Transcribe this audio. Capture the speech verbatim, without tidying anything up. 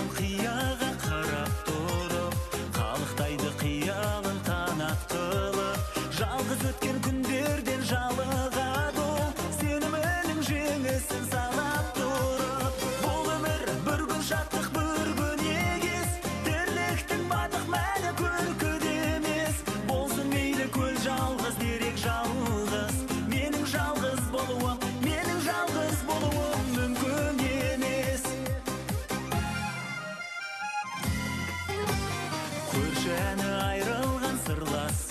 қияға қарап тұрып, қалықтайды қиялын қанат қылып. Жалғыз өткен күндерден жалығады ол, сенімінің жеңісін санап тұрып. Бұл өмір бір күн шаттық, бір күн егес, тірліктің батық мәні күлкіде емес. Болсын мейлі көл жалғыз, дерек жалғыз, менің жалғыз болуым, менің жалғыз болуым мүмкін емес. Көрші әні айрылған сырлас